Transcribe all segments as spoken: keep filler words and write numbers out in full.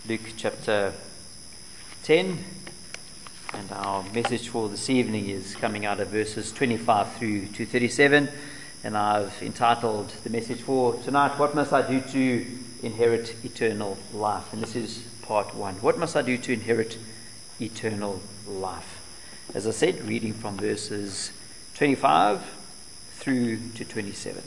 Luke chapter ten, and our message for this evening is coming out of verses twenty-five through to thirty-seven, and I've entitled the message for tonight, "What Must I Do to Inherit Eternal Life?" And this is part one. What must I do to inherit eternal life? As I said, reading from verses twenty-five through to twenty-seven.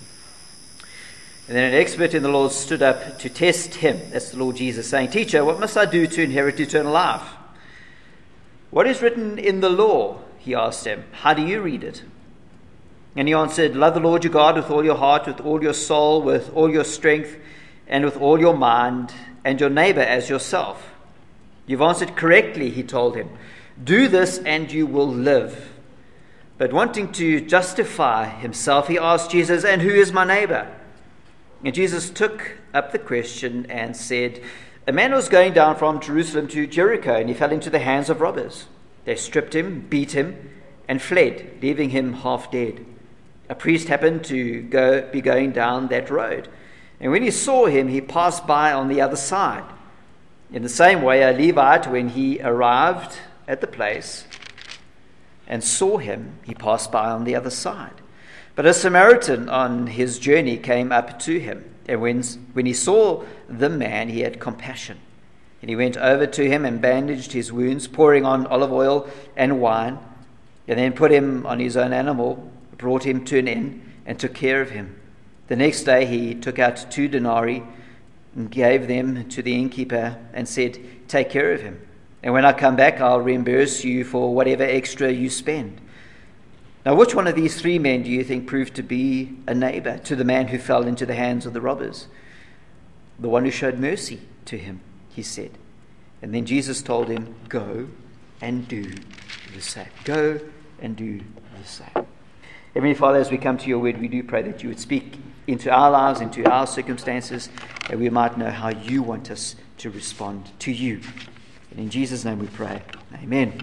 And then an expert in the law stood up to test him. That's the Lord Jesus saying, "Teacher, what must I do to inherit eternal life?" "What is written in the law?" he asked him. "How do you read it?" And he answered, "Love the Lord your God with all your heart, with all your soul, with all your strength, and with all your mind, and your neighbor as yourself." "You've answered correctly," he told him. "Do this and you will live." But wanting to justify himself, he asked Jesus, "And who is my neighbor?" And Jesus took up the question and said, "A man was going down from Jerusalem to Jericho, and he fell into the hands of robbers. They stripped him, beat him, and fled, leaving him half dead. A priest happened to go be going down that road, and when he saw him, he passed by on the other side. In the same way, a Levite, when he arrived at the place and saw him, he passed by on the other side. But a Samaritan on his journey came up to him, and when, when he saw the man, he had compassion. And he went over to him and bandaged his wounds, pouring on olive oil and wine, and then put him on his own animal, brought him to an inn, and took care of him. The next day he took out two denarii and gave them to the innkeeper and said, 'Take care of him, and when I come back, I'll reimburse you for whatever extra you spend.' Now, which one of these three men do you think proved to be a neighbor to the man who fell into the hands of the robbers?" "The one who showed mercy to him," he said. And then Jesus told him, "Go and do the same." Go and do the same. Heavenly Father, as we come to your word, we do pray that you would speak into our lives, into our circumstances, that we might know how you want us to respond to you. And in Jesus' name we pray. Amen.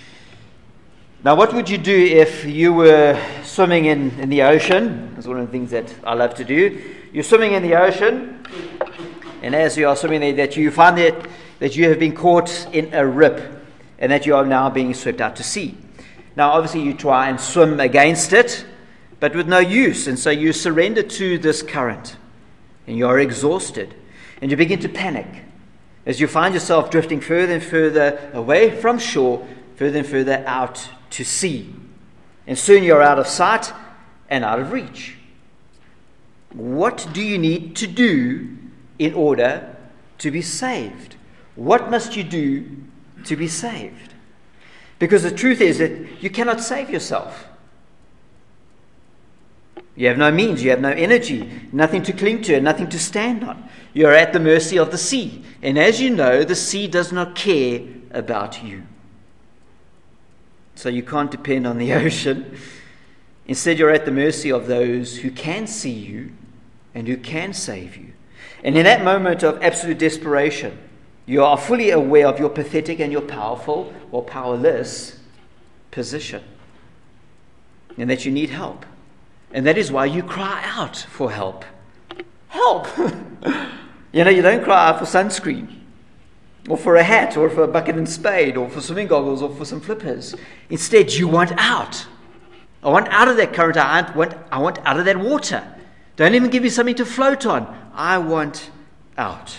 Now, what would you do if you were swimming in, in the ocean? That's one of the things that I love to do. You're swimming in the ocean, and as you are swimming there, that you find that, that you have been caught in a rip, and that you are now being swept out to sea. Now, obviously, you try and swim against it, but with no use, and so you surrender to this current, and you are exhausted, and you begin to panic as you find yourself drifting further and further away from shore, further and further out to sea. And soon you're out of sight and out of reach. What do you need to do in order to be saved? What must you do to be saved? Because the truth is that you cannot save yourself. You have no means, you have no energy, nothing to cling to and nothing to stand on. You are at the mercy of the sea. And as you know, the sea does not care about you. So you can't depend on the ocean. Instead, you're at the mercy of those who can see you and who can save you. And in that moment of absolute desperation, you are fully aware of your pathetic and your powerful or powerless position, and that you need help. And that is why you cry out for help. Help! You know, you don't cry out for sunscreen, or for a hat, or for a bucket and spade, or for swimming goggles, or for some flippers. Instead, you want out. I want out of that current. I want, I want out of that water. Don't even give me something to float on. I want out.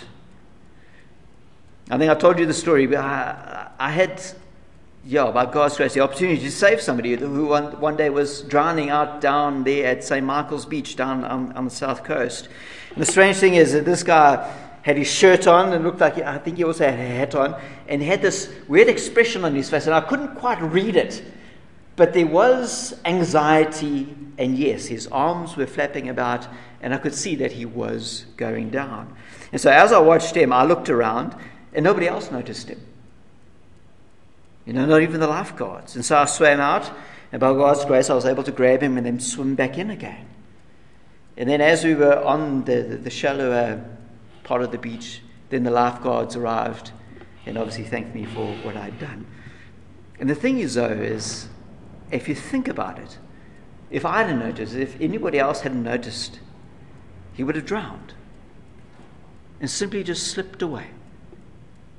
I think I told you the story, but I, I had, yeah, by God's grace, the opportunity to save somebody who one, one day was drowning out down there at Saint Michael's Beach down on, on the south coast. And the strange thing is that this guy had his shirt on and looked like, I think he also had a hat on, and he had this weird expression on his face, and I couldn't quite read it. But there was anxiety, and yes, his arms were flapping about, and I could see that he was going down. And so as I watched him, I looked around, and nobody else noticed him. You know, not even the lifeguards. And so I swam out, and by God's grace, I was able to grab him and then swim back in again. And then as we were on the, the, the shallower part of the beach, then the lifeguards arrived and obviously thanked me for what I'd done. And the thing is, though, is if you think about it, if I hadn't noticed, if anybody else hadn't noticed, he would have drowned and simply just slipped away.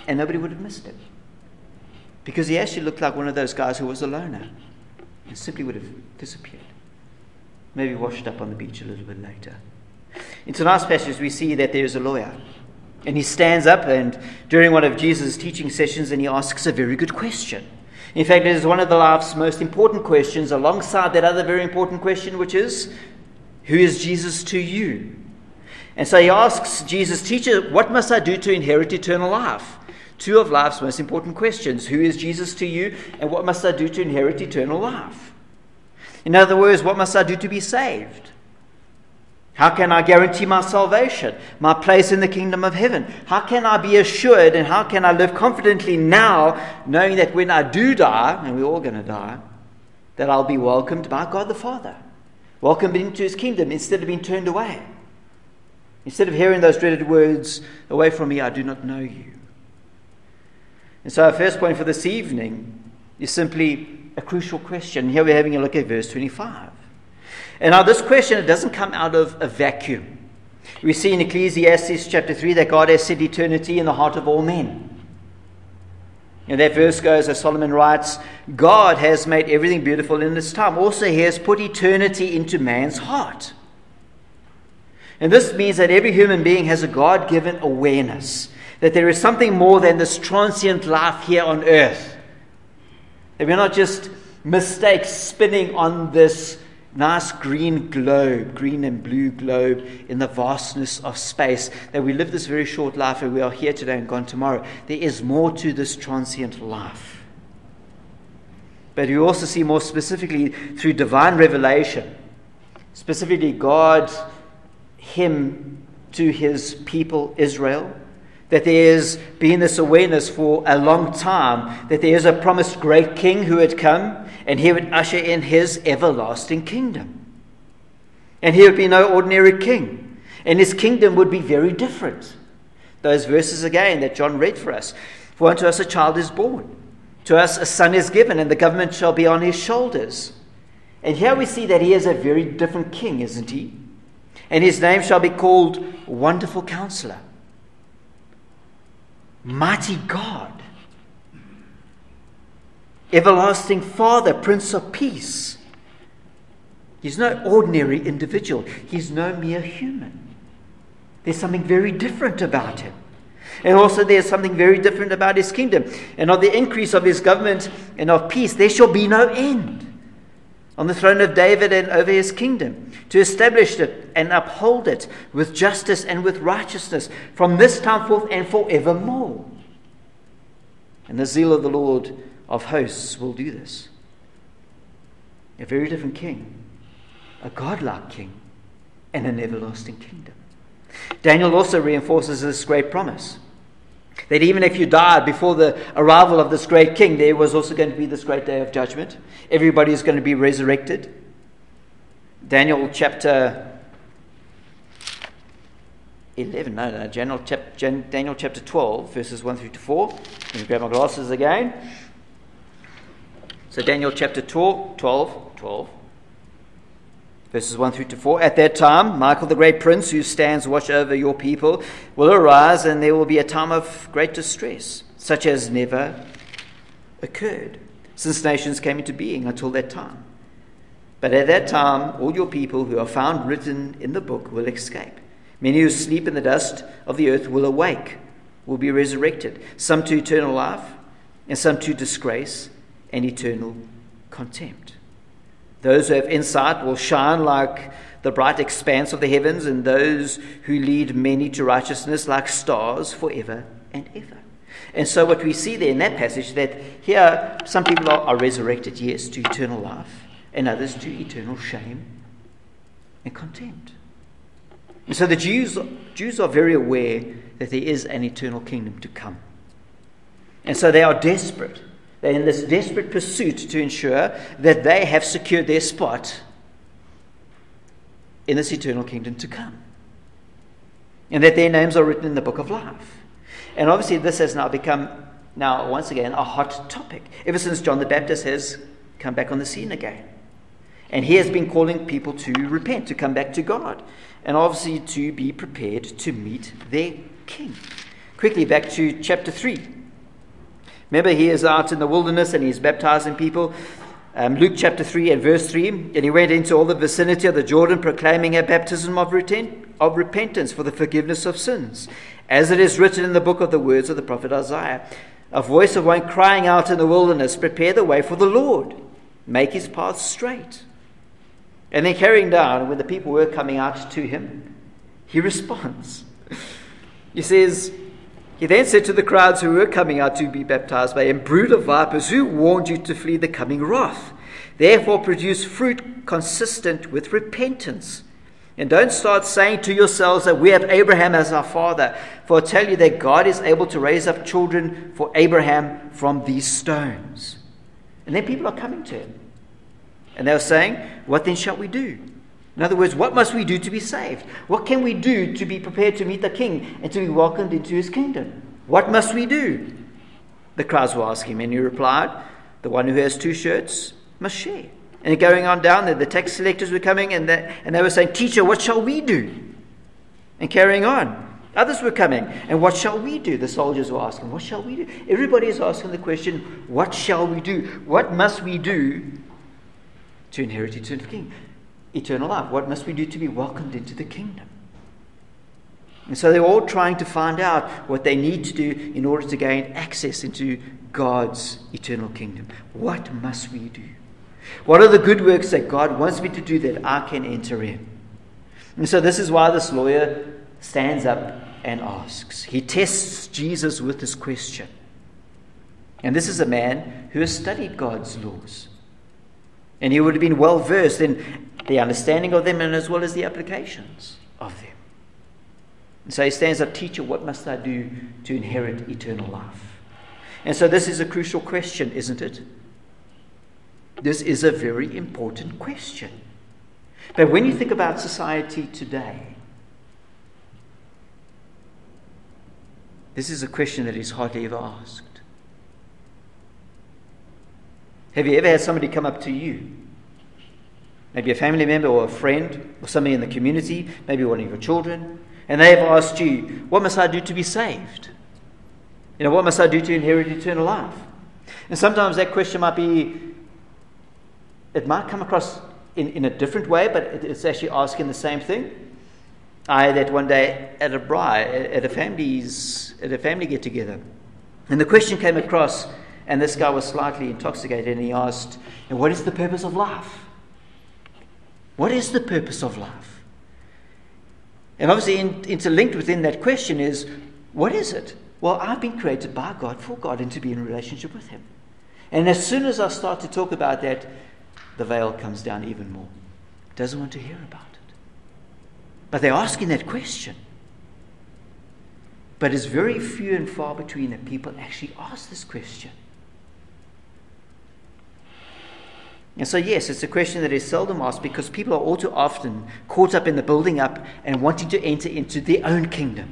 and nobody would have missed him. Because he actually looked like one of those guys who was a loner and simply would have disappeared. Maybe washed up on the beach a little bit later. In tonight's passage, we see that there is a lawyer. And he stands up and during one of Jesus' teaching sessions, and he asks a very good question. In fact, it is one of the life's most important questions alongside that other very important question, which is, who is Jesus to you? And so he asks Jesus, teacher, what must I do to inherit eternal life? Two of life's most important questions. Who is Jesus to you? And what must I do to inherit eternal life? In other words, what must I do to be saved? How can I guarantee my salvation, my place in the kingdom of heaven? How can I be assured and how can I live confidently now, knowing that when I do die, and we're all going to die, that I'll be welcomed by God the Father, welcomed into his kingdom instead of being turned away. Instead of hearing those dreaded words, away from me, I do not know you. And so our first point for this evening is simply a crucial question. Here we're having a look at verse twenty-five. And now this question, it doesn't come out of a vacuum. We see in Ecclesiastes chapter three that God has set eternity in the heart of all men. And that verse goes, as Solomon writes, God has made everything beautiful in its time. Also, he has put eternity into man's heart. And this means that every human being has a God-given awareness that there is something more than this transient life here on earth. That we're not just mistakes spinning on this nice green globe, green and blue globe in the vastness of space, that we live this very short life and we are here today and gone tomorrow. There is more to this transient life. But we also see more specifically through divine revelation, specifically God, him to his people Israel, that there has been this awareness for a long time that there is a promised great king who had come and he would usher in his everlasting kingdom. And he would be no ordinary king. And his kingdom would be very different. Those verses again that John read for us. For unto us a child is born. To us a son is given, and the government shall be on his shoulders. And here we see that he is a very different king, isn't he? And his name shall be called Wonderful Counselor, Mighty God, Everlasting Father, Prince of Peace. He's no ordinary individual. He's no mere human. There's something very different about him. And also there's something very different about his kingdom. And of the increase of his government and of peace, there shall be no end. On the throne of David and over his kingdom, to establish it and uphold it with justice and with righteousness from this time forth and forevermore. And the zeal of the Lord of hosts will do this. A very different king, a godlike king, and an everlasting kingdom. Daniel also reinforces this great promise, that even if you died before the arrival of this great king, there was also going to be this great day of judgment. Everybody is going to be resurrected. Daniel chapter eleven, no, no, Daniel, chap, Daniel chapter twelve, verses one through to four. Let me grab my glasses again. So Daniel chapter twelve, twelve, twelve, verses one through to four. At that time, Michael the great prince, who stands watch over your people, will arise, and there will be a time of great distress, such as never occurred since nations came into being until that time. But at that time, all your people who are found written in the book will escape. Many who sleep in the dust of the earth will awake, will be resurrected, some to eternal life, and some to disgrace and eternal contempt. Those who have insight will shine like the bright expanse of the heavens, and those who lead many to righteousness like stars forever and ever. And so what we see there in that passage, that here some people are, are resurrected, yes, to eternal life, and others to eternal shame and contempt. And so the Jews, Jews are very aware that there is an eternal kingdom to come. And so they are desperate. They're in this desperate pursuit to ensure that they have secured their spot in this eternal kingdom to come. And that their names are written in the book of life. And obviously this has now become, now once again, a hot topic. Ever since John the Baptist has come back on the scene again. And he has been calling people to repent, to come back to God. And obviously to be prepared to meet their king. Quickly back to chapter three. Remember, he is out in the wilderness and he's baptizing people. Um, Luke chapter three and verse three. And he went into all the vicinity of the Jordan, proclaiming a baptism of, reten- of repentance for the forgiveness of sins, as it is written in the book of the words of the prophet Isaiah. A voice of one crying out in the wilderness, prepare the way for the Lord, make his path straight. And then carrying down, when the people were coming out to him, he responds. He says, he then said to the crowds who were coming out to be baptized by him, brood of vipers, who warned you to flee the coming wrath? Therefore produce fruit consistent with repentance. And don't start saying to yourselves that we have Abraham as our father. For I tell you that God is able to raise up children for Abraham from these stones. And then people are coming to him. And they were saying, what then shall we do? In other words, what must we do to be saved? What can we do to be prepared to meet the king and to be welcomed into his kingdom? What must we do? The crowds were asking him, and he replied, the one who has two shirts must share. And going on down there, the tax collectors were coming, and they, and they were saying, teacher, what shall we do? And carrying on, others were coming, and what shall we do? The soldiers were asking, what shall we do? Everybody is asking the question, what shall we do? What must we do to inherit eternal king? Eternal life. What must we do to be welcomed into the kingdom? And so they're all trying to find out what they need to do in order to gain access into God's eternal kingdom. What must we do? What are the good works that God wants me to do that I can enter in? And so this is why this lawyer stands up and asks. He tests Jesus with this question. And this is a man who has studied God's laws. And he would have been well versed in the understanding of them and as well as the applications of them. And so he stands up, teacher, what must I do to inherit eternal life? And so this is a crucial question, isn't it? This is a very important question. But when you think about society today, this is a question that is hardly ever asked. Have you ever had somebody come up to you, maybe a family member or a friend or somebody in the community, maybe one of your children, and they have asked you, what must I do to be saved? You know, what must I do to inherit eternal life? And sometimes that question might be, it might come across in, in a different way, but it's actually asking the same thing. I had that one day at a bride, at a family's, at a family get together, and the question came across, and this guy was slightly intoxicated, and he asked, and what is the purpose of life? What is the purpose of life? And obviously in, interlinked within that question is, what is it? Well, I've been created by God, for God, and to be in a relationship with him. And as soon as I start to talk about that, the veil comes down even more. Doesn't want to hear about it. But they're asking that question. But it's very few and far between that people actually ask this question. And so, yes, it's a question that is seldom asked because people are all too often caught up in the building up and wanting to enter into their own kingdom.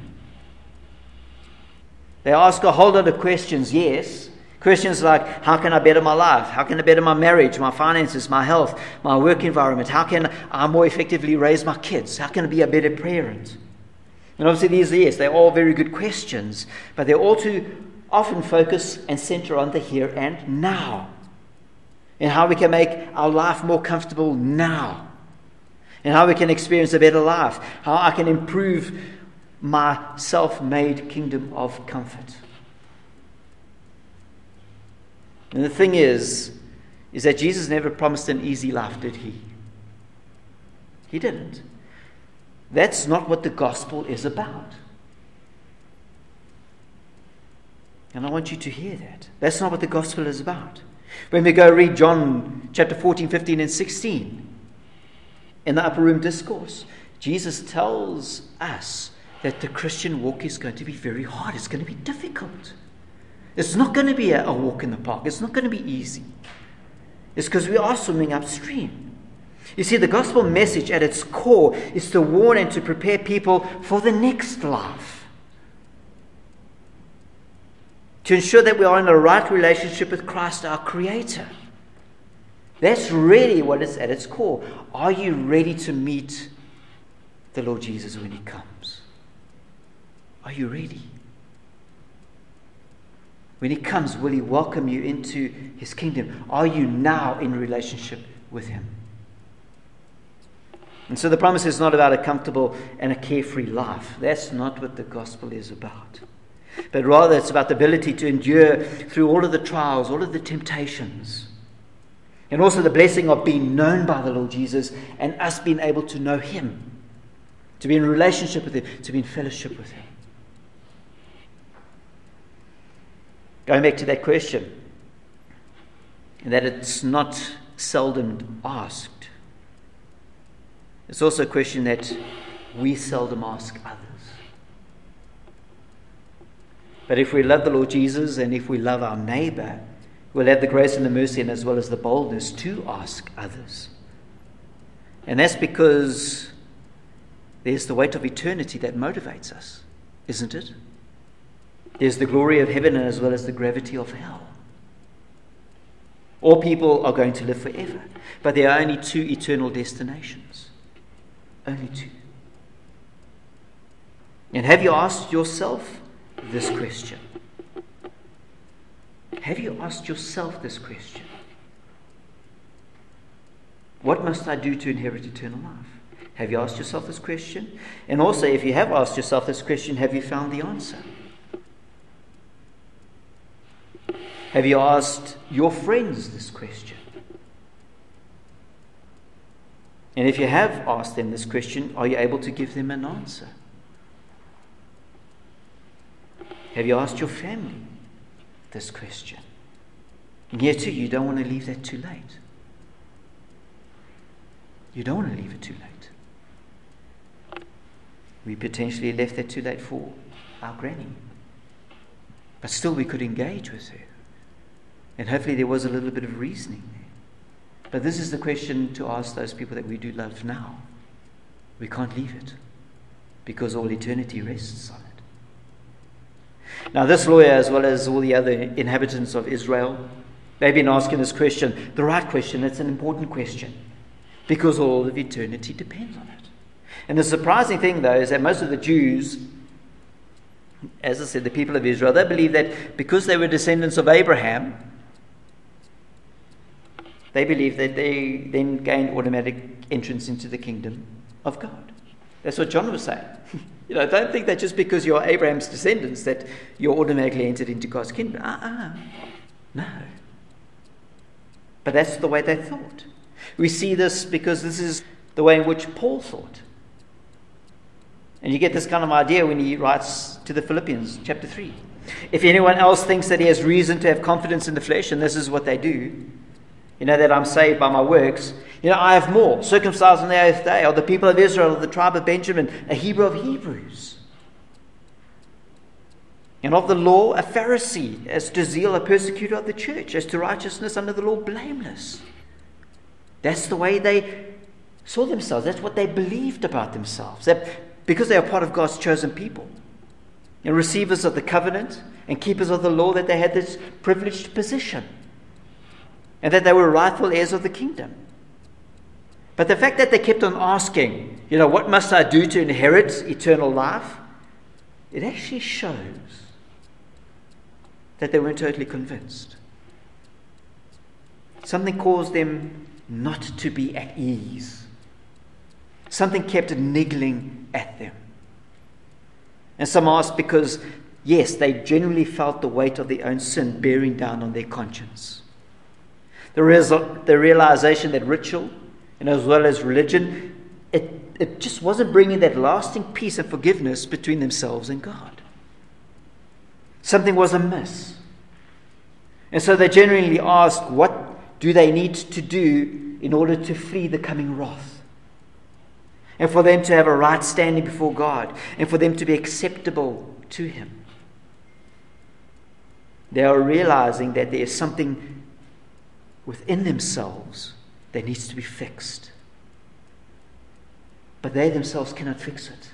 They ask a whole lot of questions, yes. Questions like, how can I better my life? How can I better my marriage, my finances, my health, my work environment? How can I more effectively raise my kids? How can I be a better parent? And obviously these, yes, they're all very good questions, but they're all too often focus and center on the here and now. And how we can make our life more comfortable now. And how we can experience a better life. How I can improve my self-made kingdom of comfort. And the thing is, is that Jesus never promised an easy life, did he? He didn't. That's not what the gospel is about. And I want you to hear that. That's not what the gospel is about. When we go read John chapter fourteen, fifteen, and sixteen, in the upper room discourse, Jesus tells us that the Christian walk is going to be very hard. It's going to be difficult. It's not going to be a, a walk in the park. It's not going to be easy. It's because we are swimming upstream. You see, the gospel message at its core is to warn and to prepare people for the next life. To ensure that we are in a right relationship with Christ, our Creator. That's really what is at its core. Are you ready to meet the Lord Jesus when he comes? Are you ready? When he comes, will he welcome you into his kingdom? Are you now in relationship with him? And so the promise is not about a comfortable and a carefree life. That's not what the gospel is about. But rather it's about the ability to endure through all of the trials, all of the temptations. And also the blessing of being known by the Lord Jesus and us being able to know him. To be in relationship with him, to be in fellowship with him. Going back to that question, that it's not seldom asked. It's also a question that we seldom ask others. But if we love the Lord Jesus and if we love our neighbor, we'll have the grace and the mercy and as well as the boldness to ask others. And that's because there's the weight of eternity that motivates us, isn't it? There's the glory of heaven as well as the gravity of hell. All people are going to live forever, but there are only two eternal destinations. Only two. And have you asked yourself this question? Have you asked yourself this question? What must I do to inherit eternal life? Have you asked yourself this question? And also, if you have asked yourself this question, have you found the answer? Have you asked your friends this question? And if you have asked them this question, are you able to give them an answer? Have you asked your family this question? And here too, you don't want to leave that too late. You don't want to leave it too late. We potentially left that too late for our granny. But still we could engage with her. And hopefully there was a little bit of reasoning there. But this is the question to ask those people that we do love now. We can't leave it because all eternity rests on it. Now this lawyer, as well as all the other inhabitants of Israel, they've been asking this question, the right question. It's an important question because all of eternity depends on it. And the surprising thing, though, is that most of the Jews, as I said, the people of Israel, they believe that because they were descendants of Abraham, they believe that they then gained automatic entrance into the kingdom of God. That's what John was saying. You know, don't think that just because you're Abraham's descendants that you're automatically entered into God's kingdom. Uh-uh. No. But that's the way they thought. We see this because this is the way in which Paul thought. And you get this kind of idea when he writes to the Philippians, chapter three. If anyone else thinks that he has reason to have confidence in the flesh, and this is what they do, you know, that I'm saved by my works, you know, I have more. Circumcised on the eighth day, of the people of Israel, of the tribe of Benjamin, a Hebrew of Hebrews. And of the law, a Pharisee, as to zeal, a persecutor of the church, as to righteousness under the law, blameless. That's the way they saw themselves. That's what they believed about themselves. That because they are part of God's chosen people, and receivers of the covenant, and keepers of the law, that they had this privileged position, and that they were rightful heirs of the kingdom. But the fact that they kept on asking, you know, what must I do to inherit eternal life? It actually shows that they weren't totally convinced. Something caused them not to be at ease. Something kept niggling at them. And some asked because, yes, they generally felt the weight of their own sin bearing down on their conscience. The, real, the realization that ritual, and as well as religion, it, it just wasn't bringing that lasting peace and forgiveness between themselves and God. Something was amiss. And so they genuinely asked, what do they need to do in order to flee the coming wrath? And for them to have a right standing before God, and for them to be acceptable to Him. They are realizing that there is something within themselves that needs to be fixed. But they themselves cannot fix it.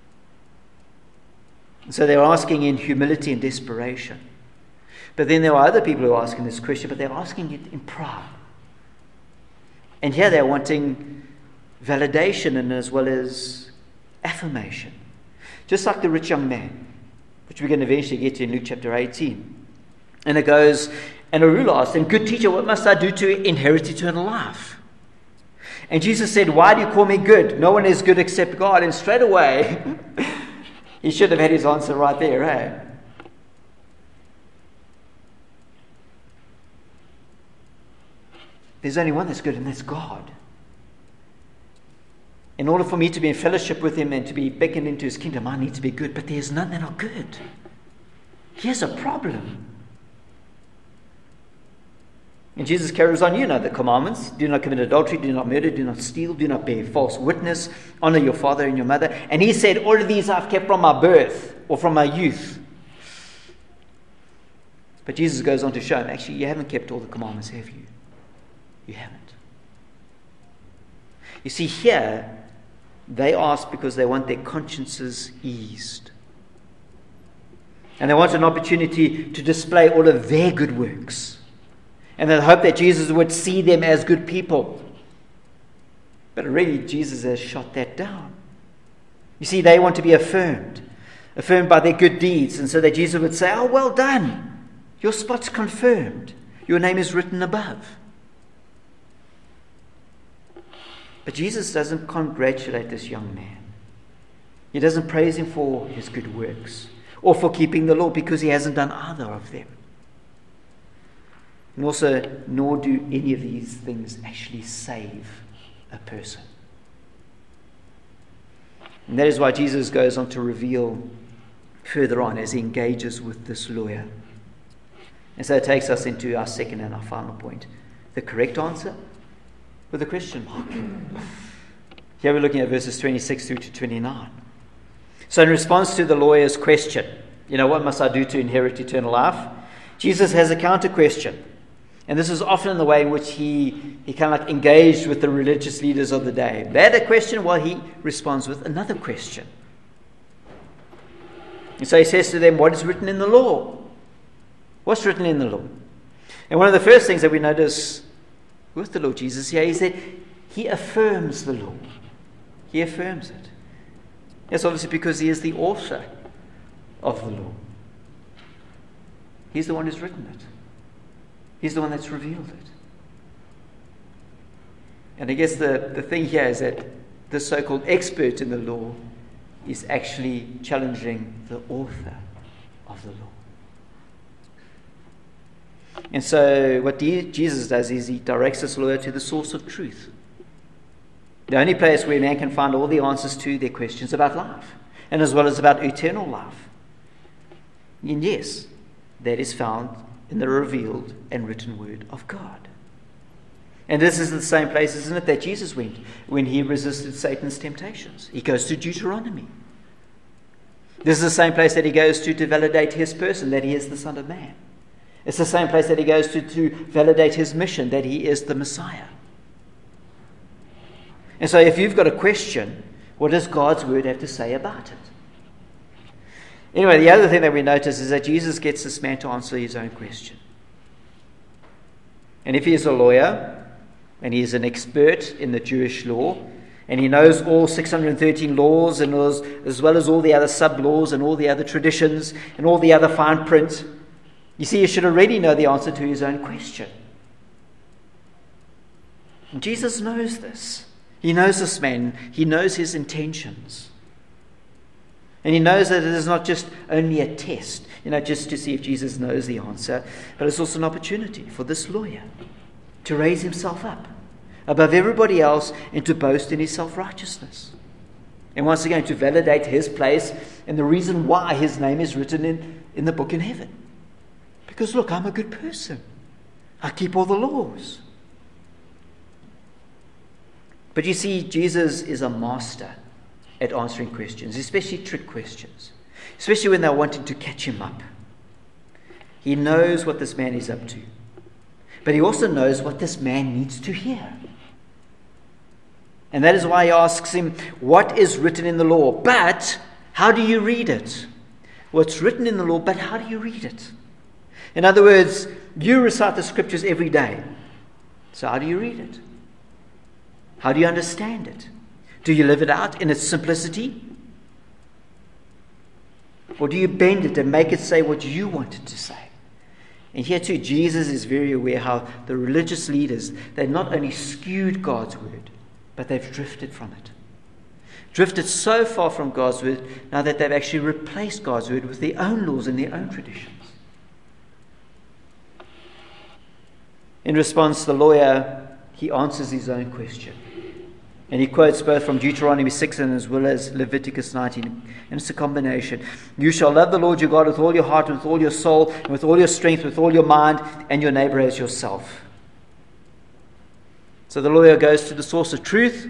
And so they're asking in humility and desperation. But then there are other people who are asking this question, but they're asking it in pride. And here they're wanting validation and as well as affirmation. Just like the rich young man, which we're going to eventually get to in Luke chapter eighteen. And it goes, and a ruler asked him, "Good teacher, what must I do to inherit eternal life?" And Jesus said, "Why do you call me good? No one is good except God." And straight away, he should have had his answer right there, eh? There's only one that's good, and that's God. In order for me to be in fellowship with him and to be beckoned into his kingdom, I need to be good. But there's none that are good. Here's a problem. And Jesus carries on, you know the commandments. Do not commit adultery, do not murder, do not steal, do not bear false witness, honor your father and your mother. And he said, all of these I've kept from my birth or from my youth. But Jesus goes on to show him, actually, you haven't kept all the commandments, have you? You haven't. You see, here, they ask because they want their consciences eased. And they want an opportunity to display all of their good works. And they hope that Jesus would see them as good people. But really, Jesus has shot that down. You see, they want to be affirmed. Affirmed by their good deeds. And so that Jesus would say, "Oh, well done. Your spot's confirmed. Your name is written above." But Jesus doesn't congratulate this young man. He doesn't praise him for his good works or for keeping the law, because he hasn't done either of them. And also, nor do any of these things actually save a person. And that is why Jesus goes on to reveal further on as he engages with this lawyer. And so it takes us into our second and our final point. The correct answer with a question mark. Here we're looking at verses twenty-six through to twenty-nine. So in response to the lawyer's question, you know, what must I do to inherit eternal life? Jesus has a counter question. And this is often the way in which he, he kind of like engaged with the religious leaders of the day. They had a question, while he responds with another question. And so he says to them, what is written in the law? What's written in the law? And one of the first things that we notice with the Lord Jesus here is that he affirms the law. He affirms it. That's obviously because he is the author of the law. He's the one who's written it. He's the one that's revealed it. And I guess the, the thing here is that the so-called expert in the law is actually challenging the author of the law. And so what Jesus does is he directs this lawyer to the source of truth. The only place where man can find all the answers to their questions about life, and as well as about eternal life. And yes, that is found in the revealed and written word of God. And this is the same place, isn't it, that Jesus went when he resisted Satan's temptations. He goes to Deuteronomy. This is the same place that he goes to to validate his person, that he is the Son of Man. It's the same place that he goes to to validate his mission, that he is the Messiah. And so if you've got a question, what does God's word have to say about it? Anyway, the other thing that we notice is that Jesus gets this man to answer his own question. And if he is a lawyer, and he is an expert in the Jewish law, and he knows all six hundred thirteen laws, and as, as well as all the other sub-laws and all the other traditions and all the other fine print, you see, he should already know the answer to his own question. And Jesus knows this. He knows this man. He knows his intentions. And he knows that it is not just only a test, you know, just to see if Jesus knows the answer, but it's also an opportunity for this lawyer to raise himself up above everybody else and to boast in his self-righteousness. And once again, to validate his place and the reason why his name is written in, in the book in heaven. Because look, I'm a good person. I keep all the laws. But you see, Jesus is a master at answering questions, especially trick questions, especially when they're wanting to catch him up. He knows what this man is up to, but he also knows what this man needs to hear. And that is why he asks him, what is written in the law? But how do you read it? What's written in the law, but how do you read it? In other words, you recite the scriptures every day. So how do you read it? How do you understand it? Do you live it out in its simplicity? Or do you bend it and make it say what you want it to say? And here too, Jesus is very aware how the religious leaders, they not only skewed God's word, but they've drifted from it. Drifted so far from God's word now that they've actually replaced God's word with their own laws and their own traditions. In response, the lawyer, he answers his own question. And he quotes both from Deuteronomy six and as well as Leviticus nineteen. And it's a combination. You shall love the Lord your God with all your heart, with all your soul, and with all your strength, with all your mind, and your neighbor as yourself. So the lawyer goes to the source of truth,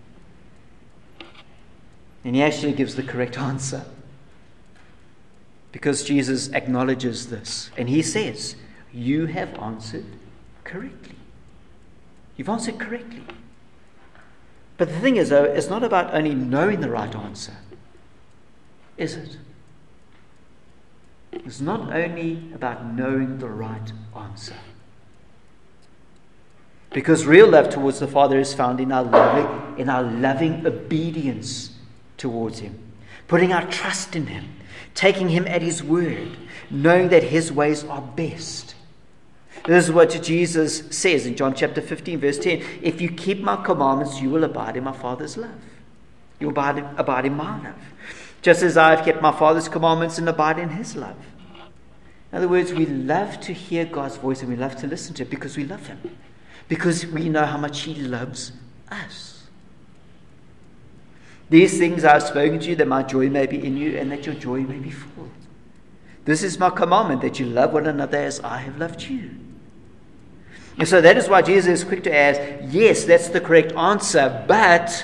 and he actually gives the correct answer. Because Jesus acknowledges this. And he says, you have answered correctly. You've answered correctly. But the thing is, though, it's not about only knowing the right answer, is it? It's not only about knowing the right answer. Because real love towards the Father is found in our loving, in our loving obedience towards Him, putting our trust in Him, taking Him at His word, knowing that His ways are best. This is what Jesus says in John chapter fifteen, verse ten. If you keep my commandments, you will abide in my Father's love. You will abide, abide in my love. Just as I have kept my Father's commandments and abide in His love. In other words, we love to hear God's voice and we love to listen to it because we love Him. Because we know how much He loves us. These things I have spoken to you, that my joy may be in you and that your joy may be full. This is my commandment, that you love one another as I have loved you. And so that is why Jesus is quick to ask, yes, that's the correct answer, but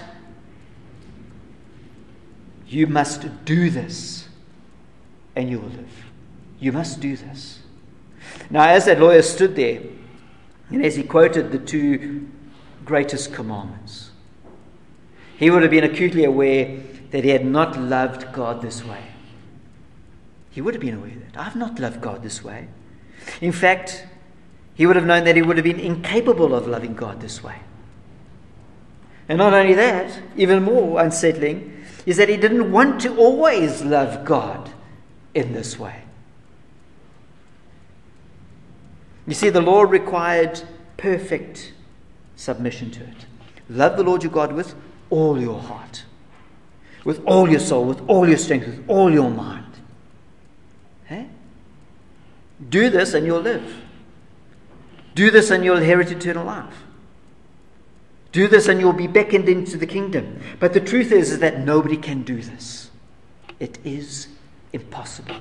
you must do this and you will live. You must do this. Now, as that lawyer stood there, and as he quoted the two greatest commandments, he would have been acutely aware that he had not loved God this way. He would have been aware of that. I have not loved God this way. In fact, he would have known that he would have been incapable of loving God this way. And not only that, even more unsettling, is that he didn't want to always love God in this way. You see, the law required perfect submission to it. Love the Lord your God with all your heart, with all your soul, with all your strength, with all your mind. Hey? Do this and you'll live. Do this and you'll inherit eternal life. Do this and you'll be beckoned into the kingdom. But the truth is, is that nobody can do this. It is impossible.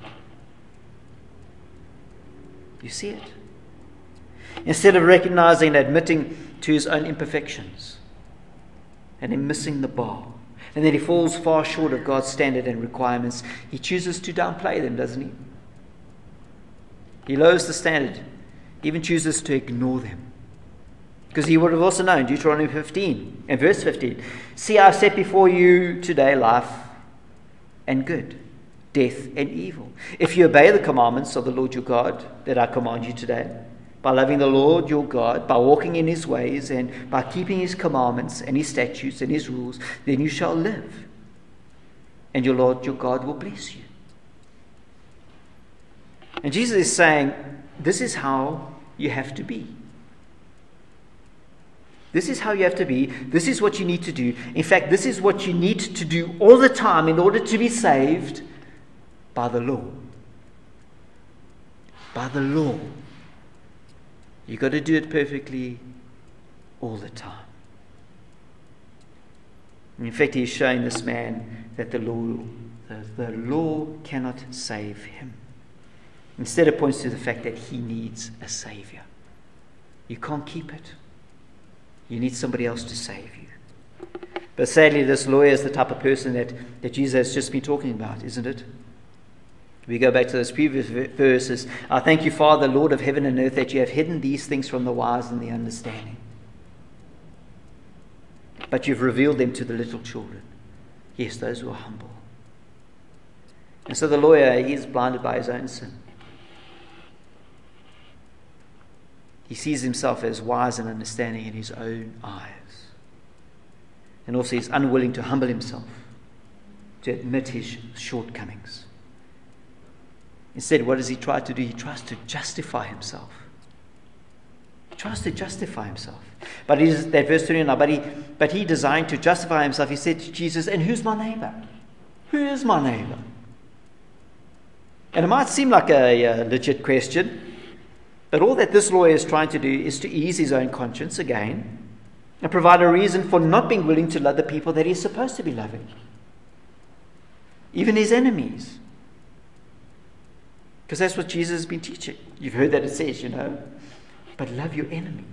You see it? Instead of recognizing and admitting to his own imperfections and him missing the bar, and that he falls far short of God's standard and requirements, he chooses to downplay them, doesn't he? He lowers the standard, even chooses to ignore them. Because he would have also known, Deuteronomy fifteen and verse fifteen, see, I set before you today life and good, death and evil. If you obey the commandments of the Lord your God that I command you today, by loving the Lord your God, by walking in his ways, and by keeping his commandments and his statutes and his rules, then you shall live. And your Lord your God will bless you. And Jesus is saying, this is how you have to be. This is how you have to be. This is what you need to do. In fact, this is what you need to do all the time in order to be saved by the law. By the law. You've got to do it perfectly all the time. And in fact, he's showing this man that the law, the, the law cannot save him. Instead, it points to the fact that he needs a savior. You can't keep it. You need somebody else to save you. But sadly, this lawyer is the type of person that, that Jesus has just been talking about, isn't it? We go back to those previous verses. I thank you, Father, Lord of heaven and earth, that you have hidden these things from the wise and the understanding. But you've revealed them to the little children. Yes, those who are humble. And so the lawyer, he is blinded by his own sin. He sees himself as wise and understanding in his own eyes. And also he's unwilling to humble himself, to admit his shortcomings. Instead, what does he try to do? He tries to justify himself. He tries to justify himself. But he is, that verse twenty-nine, but he, but he designed to justify himself. He said to Jesus, and who's my neighbor? Who is my neighbor? And it might seem like a, a legit question, but all that this lawyer is trying to do is to ease his own conscience again and provide a reason for not being willing to love the people that he's supposed to be loving, even his enemies. Because that's what Jesus has been teaching. You've heard that it says, you know, but love your enemies.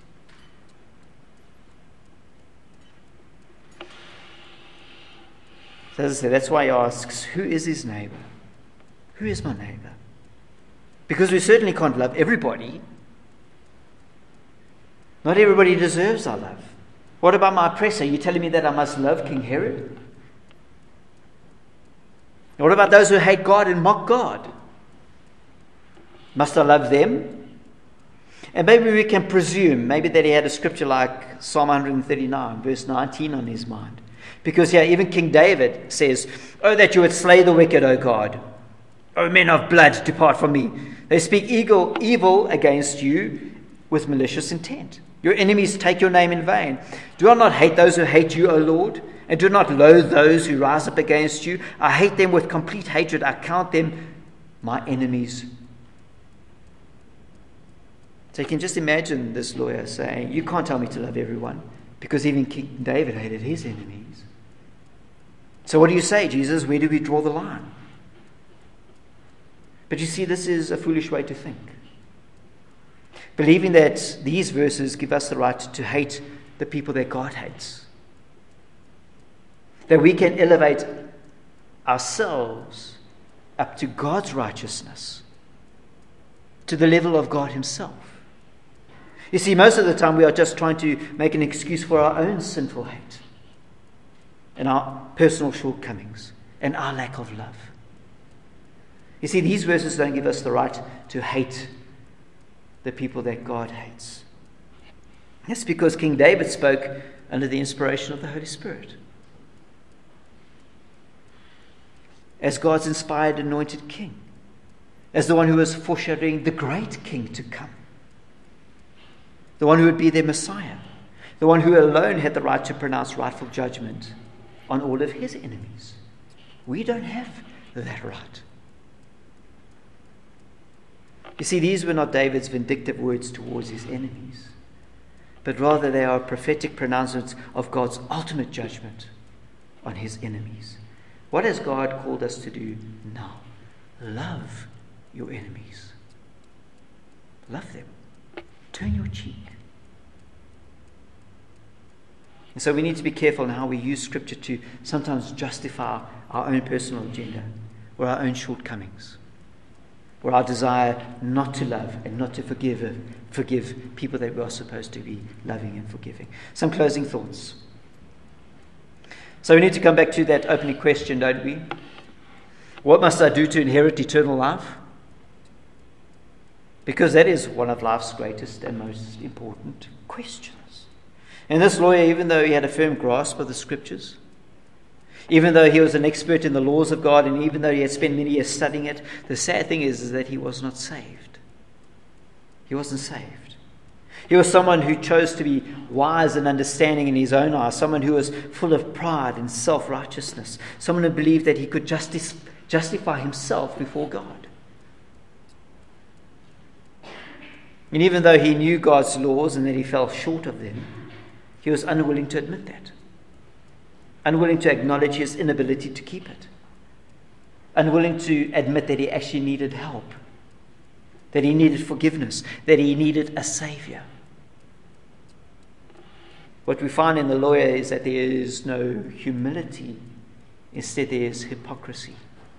So as I say, that's why he asks, who is his neighbor? Who is my neighbor? Because we certainly can't love everybody. Not everybody deserves our love. What about my oppressor? Are you telling me that I must love King Herod? What about those who hate God and mock God? Must I love them? And maybe we can presume, maybe that he had a scripture like Psalm one thirty-nine, verse nineteen on his mind. Because here, even King David says, oh, that you would slay the wicked, O God. O men of blood, depart from me. They speak evil, evil against you with malicious intent. Your enemies take your name in vain. Do I not hate those who hate you, O Lord? And do not loathe those who rise up against you? I hate them with complete hatred. I count them my enemies. So you can just imagine this lawyer saying, you can't tell me to love everyone, because even King David hated his enemies. So what do you say, Jesus? Where do we draw the line? But you see, this is a foolish way to think. Believing that these verses give us the right to hate the people that God hates. That we can elevate ourselves up to God's righteousness, to the level of God himself. You see, most of the time we are just trying to make an excuse for our own sinful hate and our personal shortcomings and our lack of love. You see, these verses don't give us the right to hate the people that God hates. That's because King David spoke under the inspiration of the Holy Spirit. As God's inspired anointed king, as the one who was foreshadowing the great king to come, the one who would be their Messiah, the one who alone had the right to pronounce rightful judgment on all of his enemies. We don't have that right. You see, these were not David's vindictive words towards his enemies, but rather they are prophetic pronouncements of God's ultimate judgment on his enemies. What has God called us to do now? Love your enemies. Love them. Turn your cheek. And so we need to be careful in how we use Scripture to sometimes justify our own personal agenda or our own shortcomings, or our desire not to love and not to forgive forgive people that we are supposed to be loving and forgiving. Some closing thoughts. So we need to come back to that opening question, don't we? What must I do to inherit eternal life? Because that is one of life's greatest and most important questions. And this lawyer, even though he had a firm grasp of the Scriptures, even though he was an expert in the laws of God, and even though he had spent many years studying it, the sad thing is, is that he was not saved. He wasn't saved. He was someone who chose to be wise and understanding in his own eyes, someone who was full of pride and self-righteousness, someone who believed that he could justice, justify himself before God. And even though he knew God's laws and that he fell short of them, he was unwilling to admit that. Unwilling to acknowledge his inability to keep it. Unwilling to admit that he actually needed help. That he needed forgiveness. That he needed a savior. What we find in the lawyer is that there is no humility. Instead, there is hypocrisy.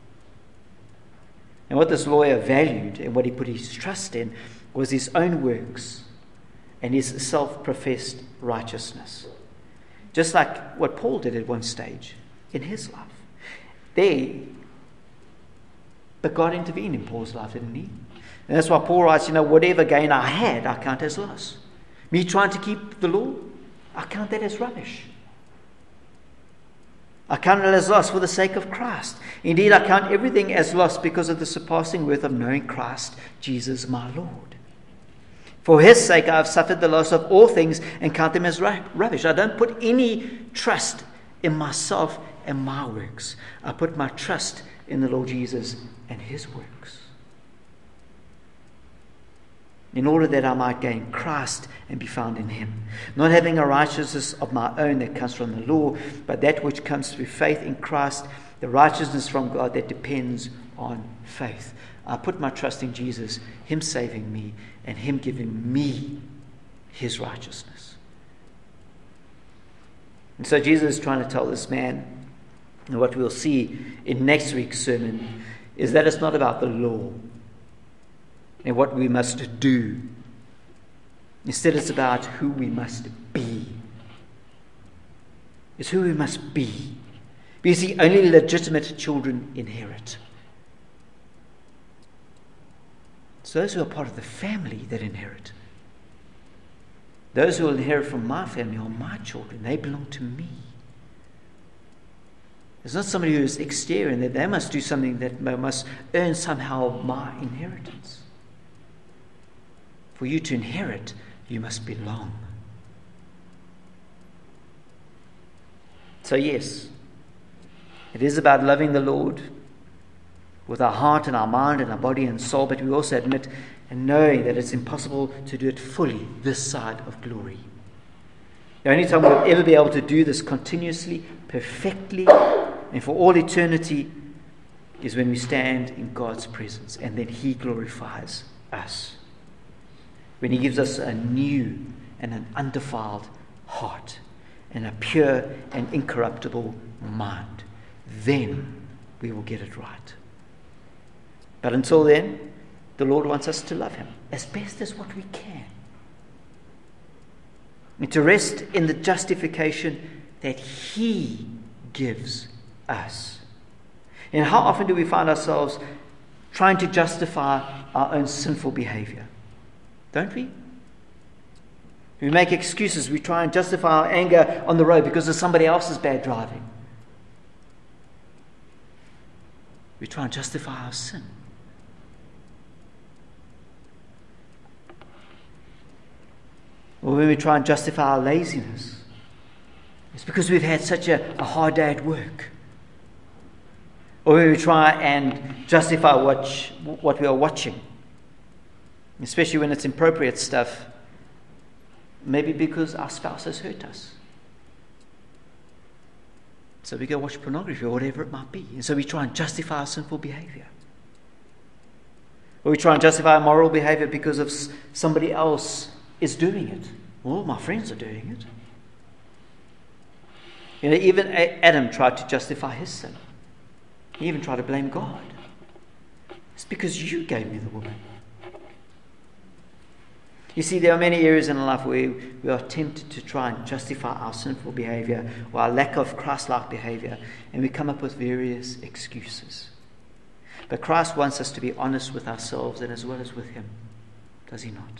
And what this lawyer valued and what he put his trust in was his own works and his self-professed righteousness. Just like what Paul did at one stage in his life. There, but God intervened in Paul's life, didn't he? And that's why Paul writes, you know, whatever gain I had, I count as loss. Me trying to keep the law, I count that as rubbish. I count it as loss for the sake of Christ. Indeed, I count everything as loss because of the surpassing worth of knowing Christ, Jesus my Lord. For his sake I have suffered the loss of all things and count them as rubbish. I don't put any trust in myself and my works. I put my trust in the Lord Jesus and his works, in order that I might gain Christ and be found in him, not having a righteousness of my own that comes from the law, but that which comes through faith in Christ, the righteousness from God that depends on faith. I put my trust in Jesus, him saving me, and him giving me his righteousness. And so Jesus is trying to tell this man, and what we'll see in next week's sermon, is that it's not about the law and what we must do. Instead, it's about who we must be. It's who we must be. Because the only legitimate children inherit. It's those who are part of the family that inherit. Those who will inherit from my family are my children. They belong to me. It's not somebody who is exterior and that they must do something that must earn somehow my inheritance. For you to inherit, you must belong. So yes, it is about loving the Lord with our heart and our mind and our body and soul, but we also admit and knowing that it's impossible to do it fully this side of glory. The only time we'll ever be able to do this continuously, perfectly, and for all eternity is when we stand in God's presence and then he glorifies us. When he gives us a new and an undefiled heart and a pure and incorruptible mind, then we will get it right. But until then, the Lord wants us to love him as best as what we can. And to rest in the justification that he gives us. And how often do we find ourselves trying to justify our own sinful behavior? Don't we? We make excuses. We try and justify our anger on the road because of somebody else's bad driving. We try and justify our sin. Or when we try and justify our laziness, it's because we've had such a, a hard day at work. Or when we try and justify what, what we are watching, especially when it's inappropriate stuff, maybe because our spouse has hurt us. So we go watch pornography or whatever it might be. And so we try and justify our sinful behavior. Or we try and justify our moral behavior because of somebody else is doing it. Well, my friends are doing it. You know, even Adam tried to justify his sin. He even tried to blame God. It's because you gave me the woman. You see, there are many areas in our life where we are tempted to try and justify our sinful behavior or our lack of Christ-like behavior, and we come up with various excuses. But Christ wants us to be honest with ourselves and as well as with him. Does he not?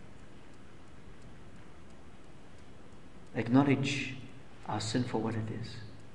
Acknowledge our sin for what it is.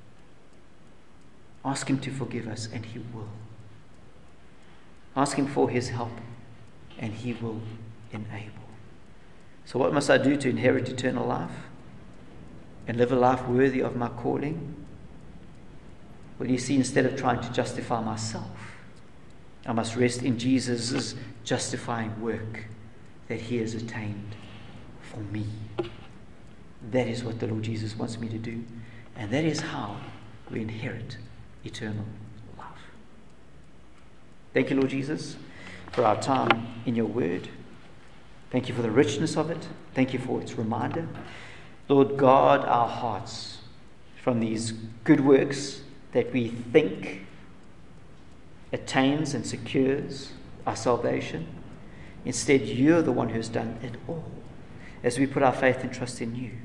Ask him to forgive us, and he will. Ask him for his help, and he will enable. So what must I do to inherit eternal life and live a life worthy of my calling? Well, you see, instead of trying to justify myself, I must rest in Jesus' justifying work that he has attained for me. That is what the Lord Jesus wants me to do, and that is how we inherit eternal life. Thank you, Lord Jesus, for our time in your word. Thank you for the richness of it. Thank you for its reminder. Lord, guard our hearts from these good works that we think attains and secures our salvation. Instead, you're the one who's done it all as we put our faith and trust in you.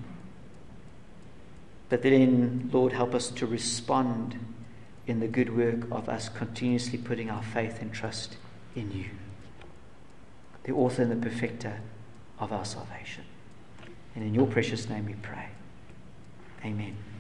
But then, Lord, help us to respond in the good work of us continuously putting our faith and trust in you, the author and the perfecter of our salvation. And in your precious name we pray. Amen.